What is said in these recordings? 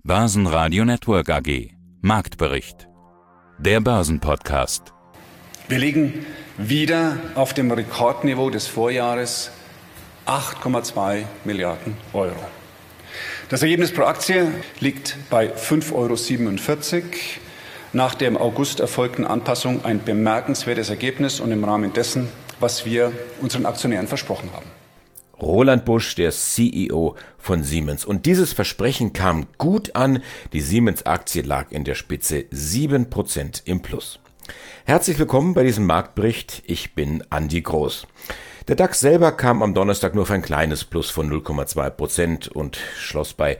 Börsenradio Network AG. Marktbericht. Der Börsenpodcast. Wir liegen wieder auf dem Rekordniveau des Vorjahres, 8,2 Milliarden Euro. Das Ergebnis pro Aktie liegt bei 5,47 Euro. Nach der im August erfolgten Anpassung ein bemerkenswertes Ergebnis und im Rahmen dessen, was wir unseren Aktionären versprochen haben. Roland Busch, der CEO von Siemens. Und dieses Versprechen kam gut an. Die Siemens-Aktie lag in der Spitze 7% im Plus. Herzlich willkommen bei diesem Marktbericht. Ich bin Andi Groß. Der DAX selber kam am Donnerstag nur auf ein kleines Plus von 0,2% und schloss bei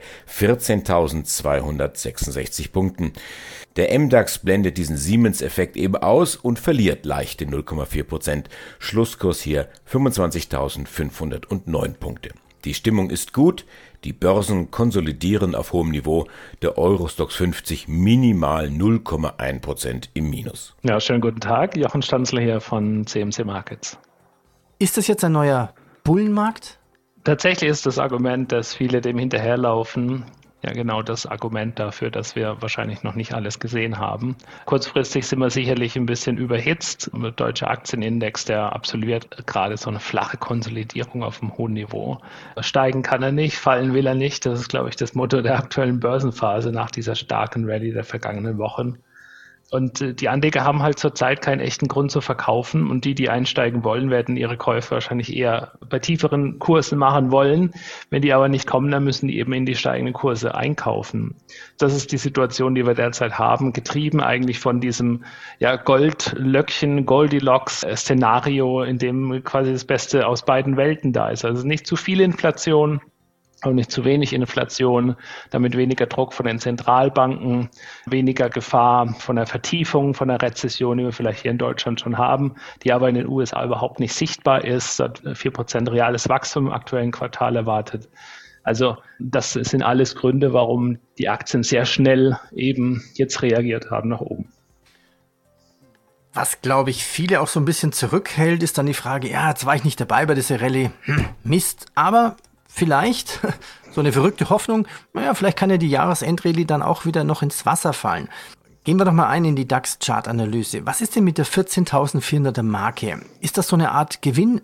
14.266 Punkten. Der MDAX blendet diesen Siemens-Effekt eben aus und verliert leichte 0,4%. Schlusskurs hier 25.509 Punkte. Die Stimmung ist gut, die Börsen konsolidieren auf hohem Niveau, der Euro-Stoxx 50 minimal 0,1% im Minus. Ja, schönen guten Tag, Jochen Stanzler hier von CMC Markets. Ist das jetzt ein neuer Bullenmarkt? Tatsächlich ist das Argument, dass viele dem hinterherlaufen, ja genau das Argument dafür, dass wir wahrscheinlich noch nicht alles gesehen haben. Kurzfristig sind wir sicherlich ein bisschen überhitzt. Der deutsche Aktienindex, der absolviert gerade so eine flache Konsolidierung auf einem hohen Niveau. Steigen kann er nicht, fallen will er nicht. Das ist, glaube ich, das Motto der aktuellen Börsenphase nach dieser starken Rallye der vergangenen Wochen. Und die Anleger haben halt zurzeit keinen echten Grund zu verkaufen und die einsteigen wollen, werden ihre Käufe wahrscheinlich eher bei tieferen Kursen machen wollen. Wenn die aber nicht kommen, dann müssen die eben in die steigenden Kurse einkaufen. Das ist die Situation, die wir derzeit haben, getrieben eigentlich von diesem Goldlöckchen, Goldilocks-Szenario, in dem quasi das Beste aus beiden Welten da ist. Also nicht zu viel Inflation und nicht zu wenig Inflation, damit weniger Druck von den Zentralbanken, weniger Gefahr von der Vertiefung, von der Rezession, die wir vielleicht hier in Deutschland schon haben, die aber in den USA überhaupt nicht sichtbar ist. 4% reales Wachstum im aktuellen Quartal erwartet. Also das sind alles Gründe, warum die Aktien sehr schnell eben jetzt reagiert haben nach oben. Was, glaube ich, viele auch so ein bisschen zurückhält, ist dann die Frage, jetzt war ich nicht dabei bei dieser Rallye, Mist, aber vielleicht, so eine verrückte Hoffnung, vielleicht kann ja die Jahresendrallye dann auch wieder noch ins Wasser fallen. Gehen wir doch mal ein in die DAX-Chart-Analyse. Was ist denn mit der 14.400er Marke? Ist das so eine Art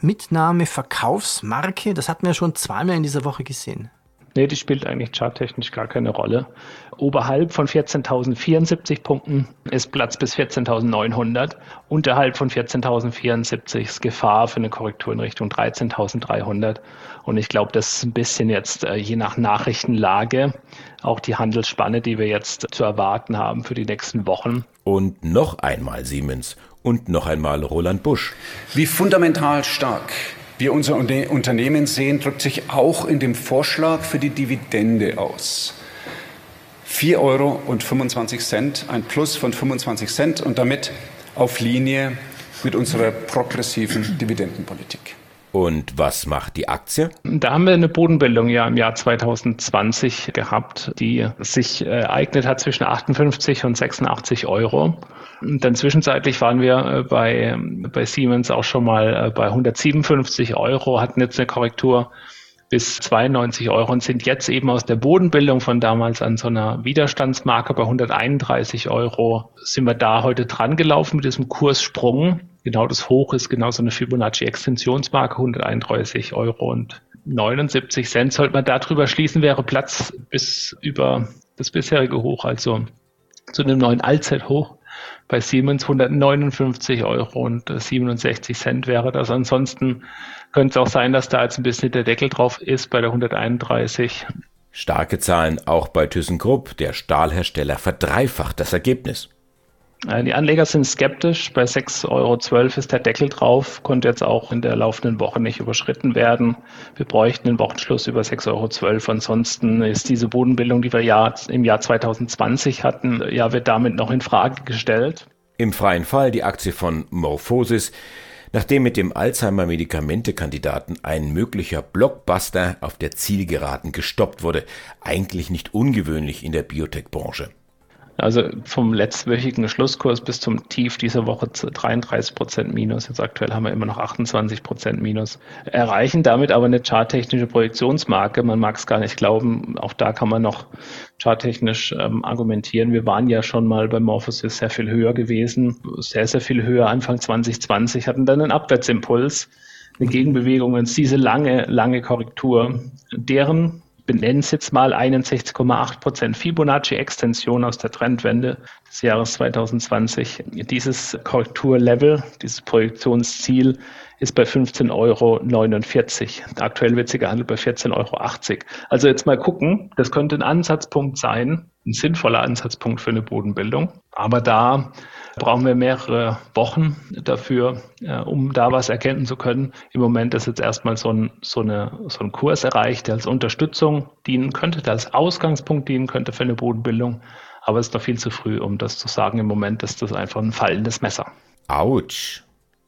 Gewinn-Mitnahme-Verkaufsmarke? Das hatten wir schon zweimal in dieser Woche gesehen. Nee, die spielt eigentlich charttechnisch gar keine Rolle. Oberhalb von 14.074 Punkten ist Platz bis 14.900. Unterhalb von 14.074 ist Gefahr für eine Korrektur in Richtung 13.300. Und ich glaube, das ist ein bisschen jetzt je nach Nachrichtenlage auch die Handelsspanne, die wir jetzt zu erwarten haben für die nächsten Wochen. Und noch einmal Siemens und noch einmal Roland Busch. Wie fundamental stark wir unser Unternehmen sehen, drückt sich auch in dem Vorschlag für die Dividende aus. 4,25 Euro, ein Plus von 25 Cent und damit auf Linie mit unserer progressiven Dividendenpolitik. Und was macht die Aktie? Da haben wir eine Bodenbildung im Jahr 2020 gehabt, die sich ereignet hat zwischen 58 und 86 Euro. Und dann zwischenzeitlich waren wir bei Siemens auch schon mal bei 157 Euro, hatten jetzt eine Korrektur bis 92 Euro und sind jetzt eben aus der Bodenbildung von damals an so einer Widerstandsmarke bei 131 Euro sind wir da heute dran gelaufen mit diesem Kurssprung. Genau das Hoch ist genau so eine Fibonacci-Extensionsmarke, 131 Euro und 79 Cent. Sollte man darüber schließen, wäre Platz bis über das bisherige Hoch, also zu einem neuen Allzeithoch. Bei Siemens 159 Euro und 67 Cent wäre das. Ansonsten könnte es auch sein, dass da jetzt ein bisschen der Deckel drauf ist bei der 131. Starke Zahlen auch bei ThyssenKrupp. Der Stahlhersteller verdreifacht das Ergebnis. Die Anleger sind skeptisch. Bei 6,12 Euro ist der Deckel drauf, konnte jetzt auch in der laufenden Woche nicht überschritten werden. Wir bräuchten einen Wochenschluss über 6,12 Euro. Ansonsten ist diese Bodenbildung, die wir im Jahr 2020 hatten, wird damit noch in Frage gestellt. Im freien Fall die Aktie von MorphoSys. Nachdem mit dem Alzheimer-Medikamentekandidaten ein möglicher Blockbuster auf der Zielgeraden gestoppt wurde. Eigentlich nicht ungewöhnlich in der Biotech-Branche. Also vom letztwöchigen Schlusskurs bis zum Tief dieser Woche 33% Minus. Jetzt aktuell haben wir immer noch 28% Minus. Erreichen damit aber eine charttechnische Projektionsmarke. Man mag es gar nicht glauben. Auch da kann man noch charttechnisch argumentieren. Wir waren ja schon mal bei Morphosis sehr viel höher gewesen. Sehr, sehr viel höher Anfang 2020, hatten dann einen Abwärtsimpuls, eine Gegenbewegung und diese lange Korrektur, deren benennen es jetzt mal 61,8% Fibonacci-Extension aus der Trendwende des Jahres 2020. Dieses Korrekturlevel, dieses Projektionsziel ist bei 15,49 Euro. Aktuell wird sie gehandelt bei 14,80 Euro. Also jetzt mal gucken, das könnte ein Ansatzpunkt sein, ein sinnvoller Ansatzpunkt für eine Bodenbildung. Aber da brauchen wir mehrere Wochen dafür, um da was erkennen zu können. Im Moment ist jetzt erstmal so ein Kurs erreicht, der als Unterstützung dienen könnte, der als Ausgangspunkt dienen könnte für eine Bodenbildung. Aber es ist noch viel zu früh, um das zu sagen. Im Moment ist das einfach ein fallendes Messer. Autsch.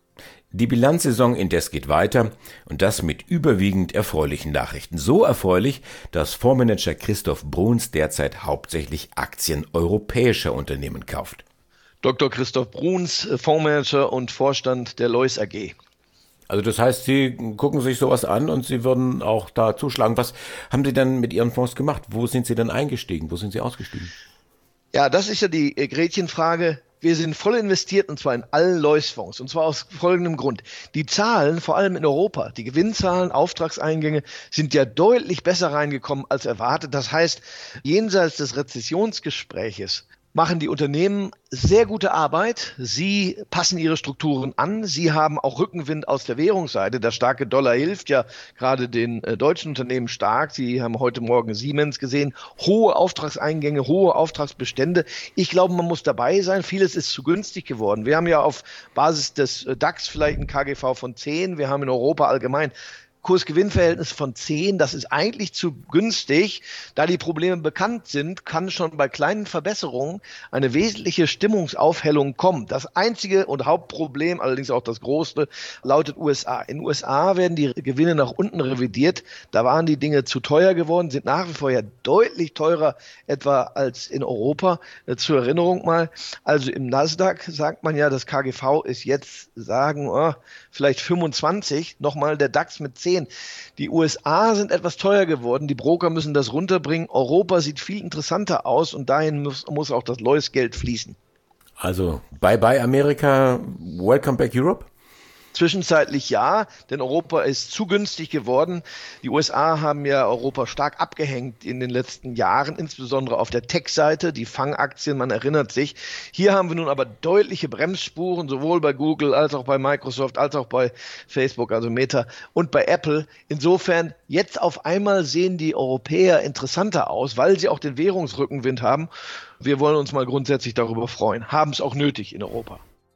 Die Bilanzsaison indes geht weiter und das mit überwiegend erfreulichen Nachrichten. So erfreulich, dass Fondsmanager Christoph Bruns derzeit hauptsächlich Aktien europäischer Unternehmen kauft. Dr. Christoph Bruns, Fondsmanager und Vorstand der Lois AG. Also das heißt, Sie gucken sich sowas an und Sie würden auch da zuschlagen. Was haben Sie denn mit Ihren Fonds gemacht? Wo sind Sie denn eingestiegen? Wo sind Sie ausgestiegen? Ja, das ist ja die Gretchenfrage. Wir sind voll investiert und zwar in allen Lois-Fonds und zwar aus folgendem Grund. Die Zahlen, vor allem in Europa, die Gewinnzahlen, Auftragseingänge sind ja deutlich besser reingekommen als erwartet. Das heißt, jenseits des Rezessionsgespräches machen die Unternehmen sehr gute Arbeit. Sie passen ihre Strukturen an. Sie haben auch Rückenwind aus der Währungsseite. Der starke Dollar hilft ja gerade den deutschen Unternehmen stark. Sie haben heute Morgen Siemens gesehen. Hohe Auftragseingänge, hohe Auftragsbestände. Ich glaube, man muss dabei sein. Vieles ist zu günstig geworden. Wir haben ja auf Basis des DAX vielleicht ein KGV von 10. Wir haben in Europa allgemein Kurs-Gewinn-Verhältnis von 10, das ist eigentlich zu günstig. Da die Probleme bekannt sind, kann schon bei kleinen Verbesserungen eine wesentliche Stimmungsaufhellung kommen. Das einzige und Hauptproblem, allerdings auch das größte, lautet USA. In USA werden die Gewinne nach unten revidiert. Da waren die Dinge zu teuer geworden, sind nach wie vor ja deutlich teurer etwa als in Europa. Zur Erinnerung mal, also im Nasdaq sagt man ja, das KGV ist jetzt, vielleicht 25, nochmal der DAX mit 10. Die USA sind etwas teuer geworden, die Broker müssen das runterbringen. Europa sieht viel interessanter aus und dahin muss auch das Lois-Geld fließen. Also, bye-bye Amerika, welcome back Europe? Zwischenzeitlich ja, denn Europa ist zu günstig geworden. Die USA haben ja Europa stark abgehängt in den letzten Jahren, insbesondere auf der Tech-Seite, die Fangaktien, man erinnert sich. Hier haben wir nun aber deutliche Bremsspuren, sowohl bei Google als auch bei Microsoft, als auch bei Facebook, also Meta und bei Apple. Insofern, jetzt auf einmal sehen die Europäer interessanter aus, weil sie auch den Währungsrückenwind haben. Wir wollen uns mal grundsätzlich darüber freuen, haben es auch nötig in Europa.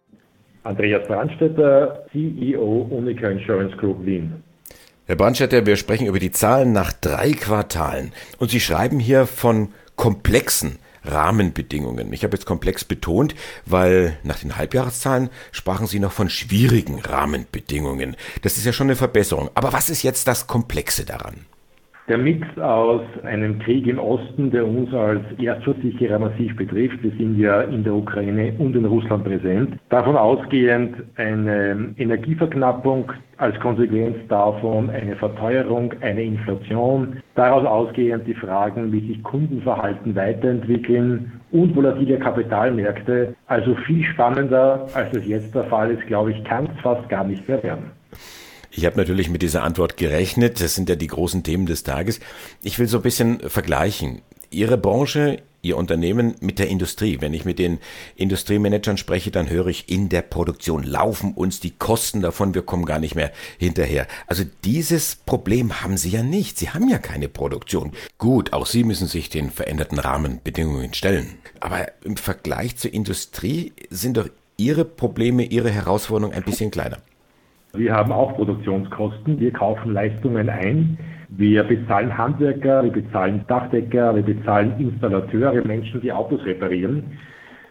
Andreas Brandstetter, CEO Unica Insurance Group Wien. Herr Brandstetter, wir sprechen über die Zahlen nach 3 Quartalen und Sie schreiben hier von komplexen Rahmenbedingungen. Ich habe jetzt komplex betont, weil nach den Halbjahreszahlen sprachen Sie noch von schwierigen Rahmenbedingungen. Das ist ja schon eine Verbesserung. Aber was ist jetzt das Komplexe daran? Der Mix aus einem Krieg im Osten, der uns als Erstversicherer massiv betrifft, wir sind ja in der Ukraine und in Russland präsent, davon ausgehend eine Energieverknappung, als Konsequenz davon eine Verteuerung, eine Inflation, daraus ausgehend die Fragen, wie sich Kundenverhalten weiterentwickeln und volatile Kapitalmärkte. Also viel spannender, als es jetzt der Fall ist, glaube ich, kann es fast gar nicht mehr werden. Ich habe natürlich mit dieser Antwort gerechnet. Das sind ja die großen Themen des Tages. Ich will so ein bisschen vergleichen. Ihre Branche, Ihr Unternehmen mit der Industrie. Wenn ich mit den Industriemanagern spreche, dann höre ich, in der Produktion laufen uns die Kosten davon, wir kommen gar nicht mehr hinterher. Also dieses Problem haben Sie ja nicht. Sie haben ja keine Produktion. Gut, auch Sie müssen sich den veränderten Rahmenbedingungen stellen. Aber im Vergleich zur Industrie sind doch Ihre Probleme, Ihre Herausforderungen ein bisschen kleiner. Wir haben auch Produktionskosten, wir kaufen Leistungen ein, wir bezahlen Handwerker, wir bezahlen Dachdecker, wir bezahlen Installateure, Menschen, die Autos reparieren.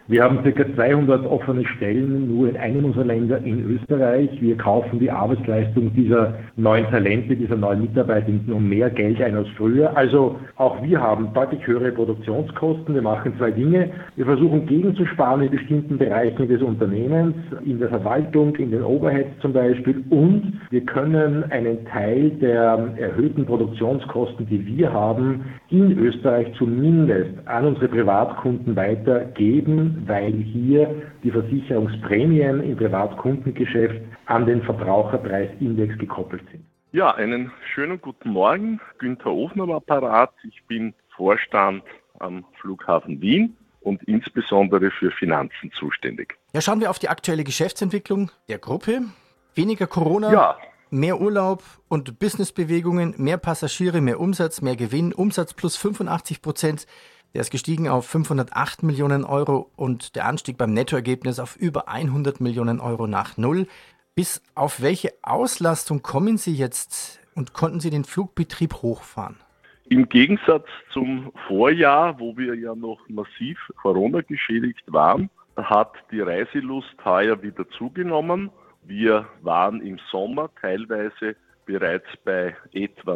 Wir haben ca. 200 offene Stellen nur in einem unserer Länder in Österreich. Wir kaufen die Arbeitsleistung dieser neuen Talente, dieser neuen Mitarbeitenden um mehr Geld ein als früher. Also auch wir haben deutlich höhere Produktionskosten. Wir machen zwei Dinge. Wir versuchen gegenzusparen in bestimmten Bereichen des Unternehmens, in der Verwaltung, in den Overheads zum Beispiel. Und wir können einen Teil der erhöhten Produktionskosten, die wir haben, in Österreich zumindest an unsere Privatkunden weitergeben, weil hier die Versicherungsprämien im Privatkundengeschäft an den Verbraucherpreisindex gekoppelt sind. Ja, einen schönen guten Morgen. Günther Ofner am Apparat. Ich bin Vorstand am Flughafen Wien und insbesondere für Finanzen zuständig. Ja, schauen wir auf die aktuelle Geschäftsentwicklung der Gruppe. Weniger Corona, mehr Urlaub und Businessbewegungen, mehr Passagiere, mehr Umsatz, mehr Gewinn. Umsatz plus 85%. Der ist gestiegen auf 508 Millionen Euro und der Anstieg beim Nettoergebnis auf über 100 Millionen Euro nach Null. Bis auf welche Auslastung kommen Sie jetzt und konnten Sie den Flugbetrieb hochfahren? Im Gegensatz zum Vorjahr, wo wir ja noch massiv Corona geschädigt waren, hat die Reiselust heuer wieder zugenommen. Wir waren im Sommer teilweise bereits bei etwa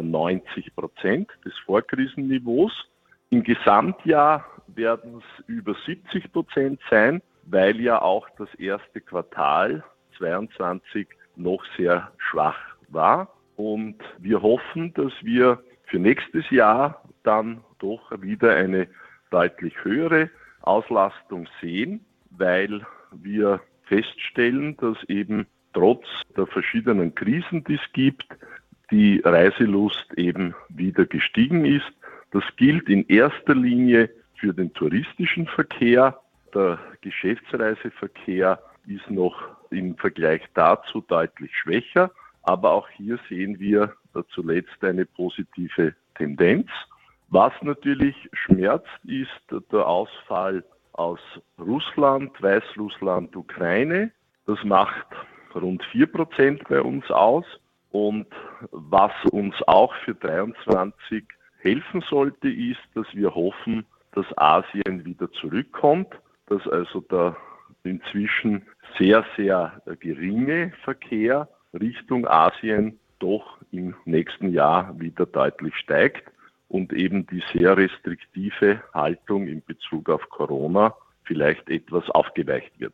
90% des Vorkrisenniveaus. Im Gesamtjahr werden es über 70% sein, weil ja auch das erste Quartal 2022 noch sehr schwach war. Und wir hoffen, dass wir für nächstes Jahr dann doch wieder eine deutlich höhere Auslastung sehen, weil wir feststellen, dass eben trotz der verschiedenen Krisen, die es gibt, die Reiselust eben wieder gestiegen ist. Das gilt in erster Linie für den touristischen Verkehr. Der Geschäftsreiseverkehr ist noch im Vergleich dazu deutlich schwächer. Aber auch hier sehen wir zuletzt eine positive Tendenz. Was natürlich schmerzt, ist der Ausfall aus Russland, Weißrussland, Ukraine. Das macht rund 4% bei uns aus. Und was uns auch für 2023 helfen sollte, ist, dass wir hoffen, dass Asien wieder zurückkommt, dass also der inzwischen sehr, sehr geringe Verkehr Richtung Asien doch im nächsten Jahr wieder deutlich steigt und eben die sehr restriktive Haltung in Bezug auf Corona vielleicht etwas aufgeweicht wird.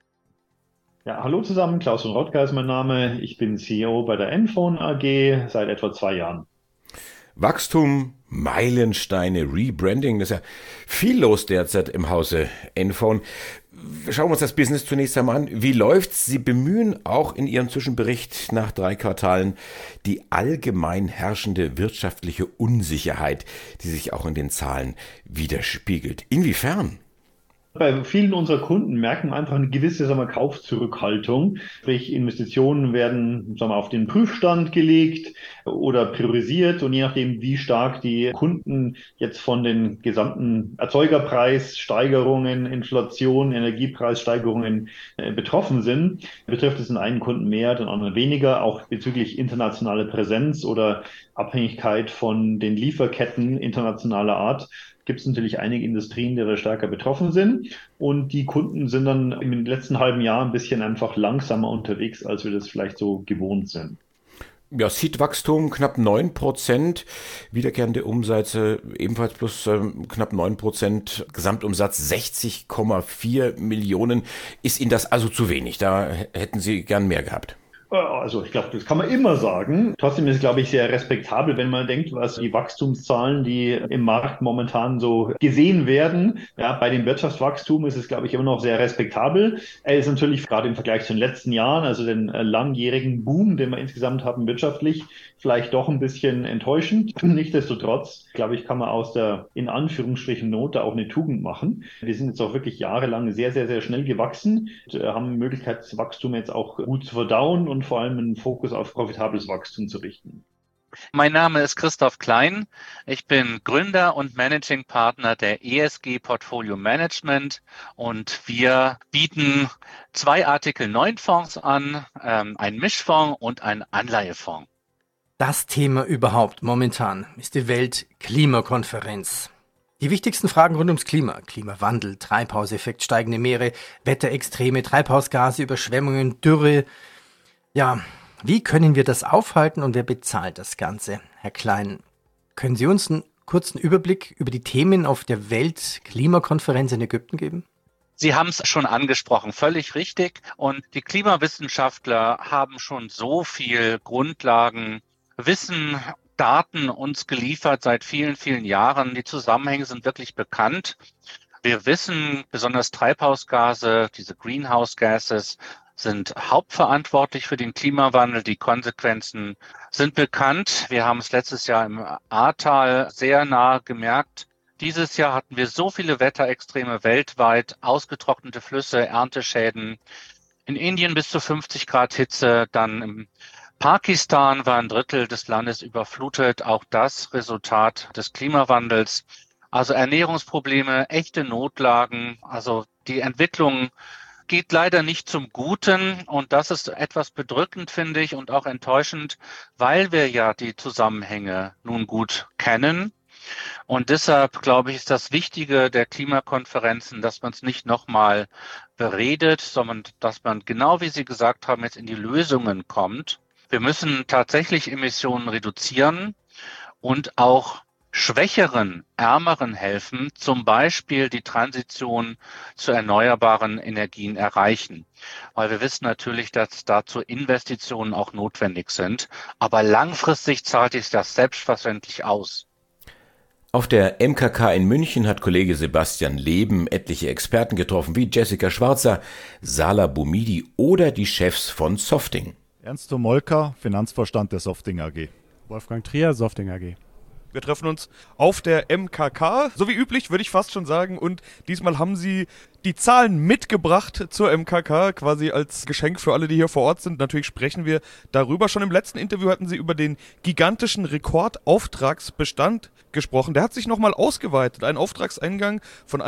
Ja, hallo zusammen, Klaus von Rottger ist mein Name. Ich bin CEO bei der Enphone AG seit etwa 2 Jahren. Wachstum, Meilensteine, Rebranding, das ist ja viel los derzeit im Hause Enphone. Schauen wir uns das Business zunächst einmal an. Wie läuft's? Sie bemühen auch in Ihrem Zwischenbericht nach 3 Quartalen die allgemein herrschende wirtschaftliche Unsicherheit, die sich auch in den Zahlen widerspiegelt. Inwiefern? Bei vielen unserer Kunden merken wir einfach eine gewisse Kaufzurückhaltung. Sprich, Investitionen werden auf den Prüfstand gelegt oder priorisiert. Und je nachdem, wie stark die Kunden jetzt von den gesamten Erzeugerpreissteigerungen, Inflation, Energiepreissteigerungen betroffen sind, betrifft es den einen Kunden mehr, den anderen weniger. Auch bezüglich internationale Präsenz oder Abhängigkeit von den Lieferketten internationaler Art gibt es natürlich einige Industrien, die da stärker betroffen sind. Und die Kunden sind dann im letzten halben Jahr ein bisschen einfach langsamer unterwegs, als wir das vielleicht so gewohnt sind. Ja, Seed-Wachstum knapp 9%, wiederkehrende Umsätze ebenfalls plus knapp 9%, Gesamtumsatz 60,4 Millionen. Ist Ihnen das also zu wenig? Da hätten Sie gern mehr gehabt. Also ich glaube, das kann man immer sagen. Trotzdem ist es, glaube ich, sehr respektabel, wenn man denkt, was die Wachstumszahlen, die im Markt momentan so gesehen werden. Ja, bei dem Wirtschaftswachstum ist es, glaube ich, immer noch sehr respektabel. Er ist natürlich gerade im Vergleich zu den letzten Jahren, also den langjährigen Boom, den wir insgesamt haben wirtschaftlich, vielleicht doch ein bisschen enttäuschend. Nichtsdestotrotz, glaube ich, kann man aus der in Anführungsstrichen Not auch eine Tugend machen. Wir sind jetzt auch wirklich jahrelang sehr, sehr, sehr schnell gewachsen, haben die Möglichkeit, das Wachstum jetzt auch gut zu verdauen und vor allem einen Fokus auf profitables Wachstum zu richten. Mein Name ist Christoph Klein. Ich bin Gründer und Managing Partner der ESG Portfolio Management und wir bieten 2 Artikel 9 Fonds an, einen Mischfonds und einen Anleihefonds. Das Thema überhaupt momentan ist die Weltklimakonferenz. Die wichtigsten Fragen rund ums Klima, Klimawandel, Treibhauseffekt, steigende Meere, Wetterextreme, Treibhausgase, Überschwemmungen, Dürre. Ja, wie können wir das aufhalten und wer bezahlt das Ganze? Herr Klein, können Sie uns einen kurzen Überblick über die Themen auf der Weltklimakonferenz in Ägypten geben? Sie haben es schon angesprochen, völlig richtig. Und die Klimawissenschaftler haben schon so viel Grundlagen, Wissen, Daten uns geliefert seit vielen, vielen Jahren. Die Zusammenhänge sind wirklich bekannt. Wir wissen, besonders Treibhausgase, diese Greenhouse Gases, sind hauptverantwortlich für den Klimawandel. Die Konsequenzen sind bekannt. Wir haben es letztes Jahr im Ahrtal sehr nah gemerkt. Dieses Jahr hatten wir so viele Wetterextreme weltweit, ausgetrocknete Flüsse, Ernteschäden. In Indien bis zu 50 Grad Hitze, dann im Pakistan war ein Drittel des Landes überflutet, auch das Resultat des Klimawandels. Also Ernährungsprobleme, echte Notlagen, also die Entwicklung geht leider nicht zum Guten und das ist etwas bedrückend, finde ich, und auch enttäuschend, weil wir ja die Zusammenhänge nun gut kennen. Und deshalb, glaube ich, ist das Wichtige der Klimakonferenzen, dass man es nicht nochmal beredet, sondern dass man, genau wie Sie gesagt haben, jetzt in die Lösungen kommt. Wir müssen tatsächlich Emissionen reduzieren und auch schwächeren, ärmeren helfen, zum Beispiel die Transition zu erneuerbaren Energien erreichen. Weil wir wissen natürlich, dass dazu Investitionen auch notwendig sind. Aber langfristig zahlt sich das selbstverständlich aus. Auf der MKK in München hat Kollege Sebastian Leben etliche Experten getroffen, wie Jessica Schwarzer, Sala Boumidi oder die Chefs von Softing. Ernst Tomolka, Finanzvorstand der Softing AG. Wolfgang Trier, Softing AG. Wir treffen uns auf der MKK, so wie üblich, würde ich fast schon sagen. Und diesmal haben Sie die Zahlen mitgebracht zur MKK, quasi als Geschenk für alle, die hier vor Ort sind. Natürlich sprechen wir darüber. Schon im letzten Interview hatten Sie über den gigantischen Rekordauftragsbestand gesprochen. Der hat sich nochmal ausgeweitet. Ein Auftragseingang von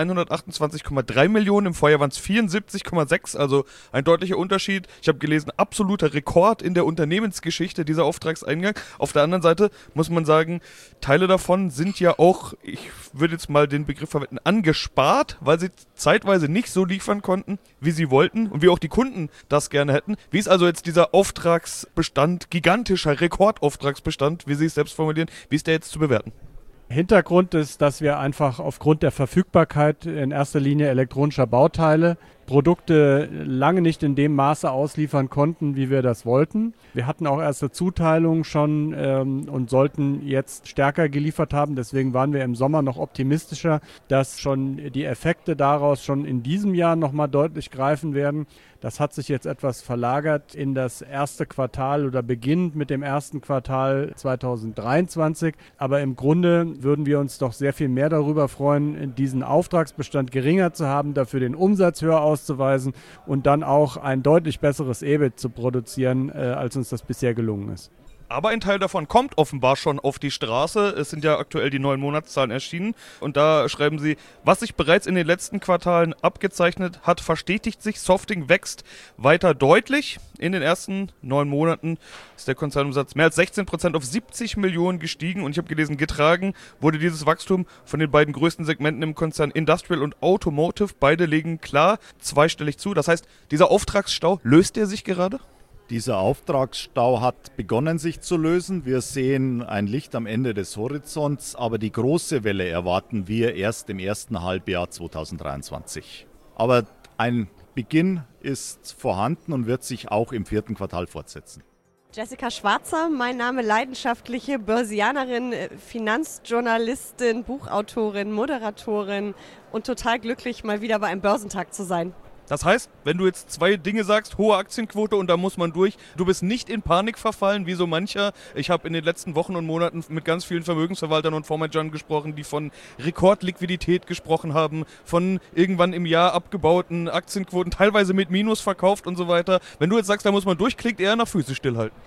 128,3 Millionen. Im Vorjahr waren es 74,6, also ein deutlicher Unterschied. Ich habe gelesen, absoluter Rekord in der Unternehmensgeschichte, dieser Auftragseingang. Auf der anderen Seite muss man sagen, Teile davon sind ja auch, ich würde jetzt mal den Begriff verwenden, angespart, weil sie zeitweise nicht so liefern konnten, wie sie wollten und wie auch die Kunden das gerne hätten. Wie ist also jetzt dieser Auftragsbestand, gigantischer Rekordauftragsbestand, wie Sie es selbst formulieren, wie ist der jetzt zu bewerten? Hintergrund ist, dass wir einfach aufgrund der Verfügbarkeit in erster Linie elektronischer Bauteile Produkte lange nicht in dem Maße ausliefern konnten, wie wir das wollten. Wir hatten auch erste Zuteilungen schon und sollten jetzt stärker geliefert haben. Deswegen waren wir im Sommer noch optimistischer, dass schon die Effekte daraus schon in diesem Jahr nochmal deutlich greifen werden. Das hat sich jetzt etwas verlagert in das erste Quartal oder beginnend mit dem ersten Quartal 2023. Aber im Grunde würden wir uns doch sehr viel mehr darüber freuen, diesen Auftragsbestand geringer zu haben, dafür den Umsatz höher auszuweisen und dann auch ein deutlich besseres EBIT zu produzieren, als uns das bisher gelungen ist. Aber ein Teil davon kommt offenbar schon auf die Straße. Es sind ja aktuell die neuen Monatszahlen erschienen. Und da schreiben Sie, was sich bereits in den letzten Quartalen abgezeichnet hat, verstetigt sich. Softing wächst weiter deutlich. In den ersten 9 Monaten ist der Konzernumsatz mehr als 16% auf 70 Millionen gestiegen. Und ich habe gelesen, getragen wurde dieses Wachstum von den beiden größten Segmenten im Konzern Industrial und Automotive. Beide legen klar zweistellig zu. Das heißt, dieser Auftragsstau, löst er sich gerade? Dieser Auftragsstau hat begonnen, sich zu lösen. Wir sehen ein Licht am Ende des Horizonts, aber die große Welle erwarten wir erst im ersten Halbjahr 2023. Aber ein Beginn ist vorhanden und wird sich auch im 4. Quartal fortsetzen. Jessica Schwarzer, mein Name, leidenschaftliche Börsianerin, Finanzjournalistin, Buchautorin, Moderatorin und total glücklich, mal wieder bei einem Börsentag zu sein. Das heißt, wenn du jetzt 2 Dinge sagst, hohe Aktienquote und da muss man durch, du bist nicht in Panik verfallen, wie so mancher. Ich habe in den letzten Wochen und Monaten mit ganz vielen Vermögensverwaltern und Fondsmanagern gesprochen, die von Rekordliquidität gesprochen haben, von irgendwann im Jahr abgebauten Aktienquoten, teilweise mit Minus verkauft und so weiter. Wenn du jetzt sagst, da muss man durch, klingt eher nach Füße stillhalten.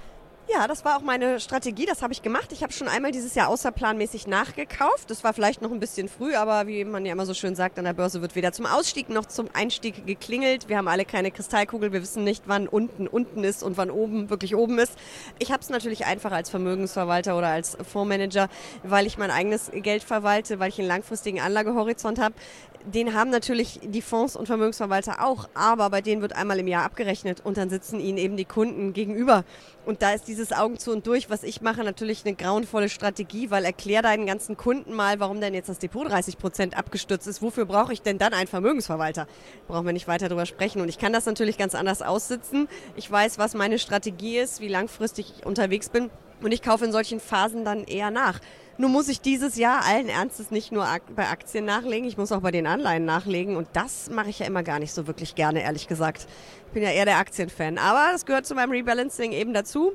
Ja, das war auch meine Strategie, das habe ich gemacht. Ich habe schon einmal dieses Jahr außerplanmäßig nachgekauft. Das war vielleicht noch ein bisschen früh, aber wie man ja immer so schön sagt, an der Börse wird weder zum Ausstieg noch zum Einstieg geklingelt. Wir haben alle keine Kristallkugel, wir wissen nicht, wann unten ist und wann oben wirklich oben ist. Ich habe es natürlich einfacher als Vermögensverwalter oder als Fondsmanager, weil ich mein eigenes Geld verwalte, weil ich einen langfristigen Anlagehorizont habe. Den haben natürlich die Fonds und Vermögensverwalter auch, aber bei denen wird einmal im Jahr abgerechnet und dann sitzen ihnen eben die Kunden gegenüber. Und da ist dieses Augen zu und durch, was ich mache, natürlich eine grauenvolle Strategie, weil erklär deinen ganzen Kunden mal, warum denn jetzt das Depot 30% abgestürzt ist. Wofür brauche ich denn dann einen Vermögensverwalter? Brauchen wir nicht weiter drüber sprechen. Und ich kann das natürlich ganz anders aussitzen. Ich weiß, was meine Strategie ist, wie langfristig ich unterwegs bin und ich kaufe in solchen Phasen dann eher nach. Nur muss ich dieses Jahr allen Ernstes nicht nur bei Aktien nachlegen, ich muss auch bei den Anleihen nachlegen und das mache ich ja immer gar nicht so wirklich gerne, ehrlich gesagt. Ich bin ja eher der Aktienfan, aber das gehört zu meinem Rebalancing eben dazu.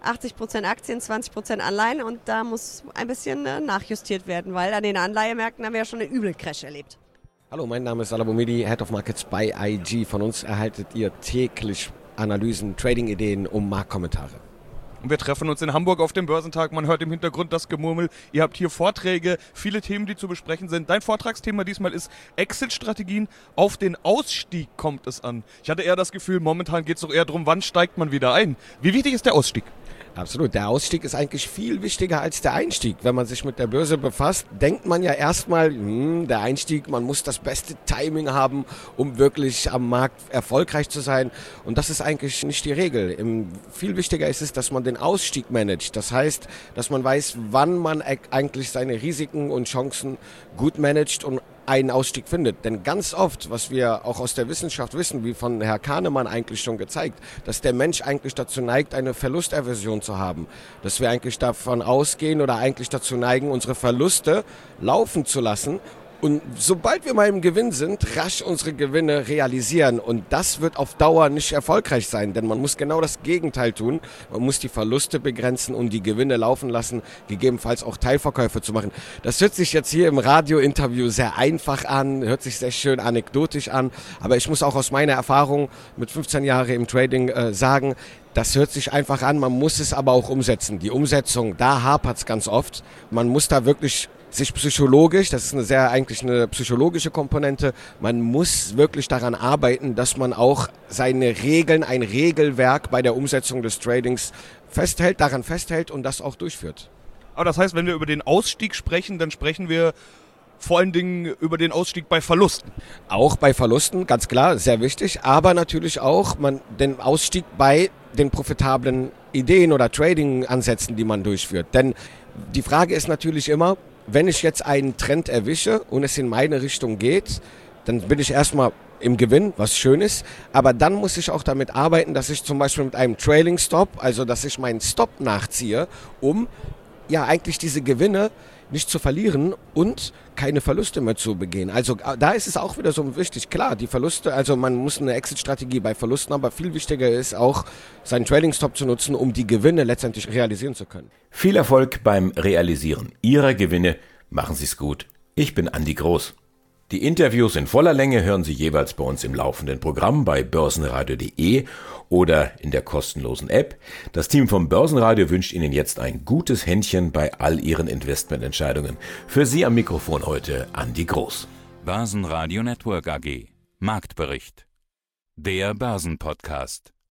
80% Aktien, 20% Anleihen und da muss ein bisschen nachjustiert werden, weil an den Anleihemärkten haben wir ja schon einen Übelcrash erlebt. Hallo, mein Name ist Salah Boumidi, Head of Markets bei IG. Von uns erhaltet ihr täglich Analysen, Trading-Ideen und Marktkommentare. Und wir treffen uns in Hamburg auf dem Börsentag. Man hört im Hintergrund das Gemurmel. Ihr habt hier Vorträge, viele Themen, die zu besprechen sind. Dein Vortragsthema diesmal ist Exit-Strategien. Auf den Ausstieg kommt es an. Ich hatte eher das Gefühl, momentan geht es doch eher darum, wann steigt man wieder ein. Wie wichtig ist der Ausstieg? Absolut. Der Ausstieg ist eigentlich viel wichtiger als der Einstieg. Wenn man sich mit der Börse befasst, denkt man ja erstmal, der Einstieg, man muss das beste Timing haben, um wirklich am Markt erfolgreich zu sein. Und das ist eigentlich nicht die Regel. Viel wichtiger ist es, dass man den Ausstieg managt. Das heißt, dass man weiß, wann man eigentlich seine Risiken und Chancen gut managt und einen Ausstieg findet. Denn ganz oft, was wir auch aus der Wissenschaft wissen, wie von Herr Kahnemann eigentlich schon gezeigt, dass der Mensch eigentlich dazu neigt, eine Verlustaversion zu haben. Dass wir eigentlich davon ausgehen oder eigentlich dazu neigen, unsere Verluste laufen zu lassen. Und sobald wir mal im Gewinn sind, rasch unsere Gewinne realisieren. Und das wird auf Dauer nicht erfolgreich sein, denn man muss genau das Gegenteil tun. Man muss die Verluste begrenzen und die Gewinne laufen lassen, gegebenenfalls auch Teilverkäufe zu machen. Das hört sich jetzt hier im Radiointerview sehr einfach an, hört sich sehr schön anekdotisch an. Aber ich muss auch aus meiner Erfahrung mit 15 Jahren im Trading sagen, das hört sich einfach an, man muss es aber auch umsetzen. Die Umsetzung, da hapert es ganz oft. Man muss da wirklich sich psychologisch, das ist eigentlich eine psychologische Komponente, man muss wirklich daran arbeiten, dass man auch seine Regeln, ein Regelwerk bei der Umsetzung des Tradings daran festhält und das auch durchführt. Aber das heißt, wenn wir über den Ausstieg sprechen, dann sprechen wir vor allen Dingen über den Ausstieg bei Verlusten. Auch bei Verlusten, ganz klar, sehr wichtig, aber natürlich auch den Ausstieg bei den profitablen Ideen oder Trading-Ansätzen, die man durchführt. Denn die Frage ist natürlich immer, wenn ich jetzt einen Trend erwische und es in meine Richtung geht, dann bin ich erstmal im Gewinn, was schön ist. Aber dann muss ich auch damit arbeiten, dass ich zum Beispiel mit einem Trailing Stop, also dass ich meinen Stop nachziehe, um ja eigentlich diese Gewinne nicht zu verlieren und keine Verluste mehr zu begehen. Also da ist es auch wieder so wichtig. Klar, die Verluste, also man muss eine Exit-Strategie bei Verlusten, aber viel wichtiger ist auch, seinen Trading-Stop zu nutzen, um die Gewinne letztendlich realisieren zu können. Viel Erfolg beim Realisieren Ihrer Gewinne. Machen Sie es gut. Ich bin Andi Groß. Die Interviews in voller Länge hören Sie jeweils bei uns im laufenden Programm bei börsenradio.de oder in der kostenlosen App. Das Team vom Börsenradio wünscht Ihnen jetzt ein gutes Händchen bei all Ihren Investmententscheidungen. Für Sie am Mikrofon heute Andi Groß. Börsenradio Network AG. Marktbericht. Der Börsenpodcast.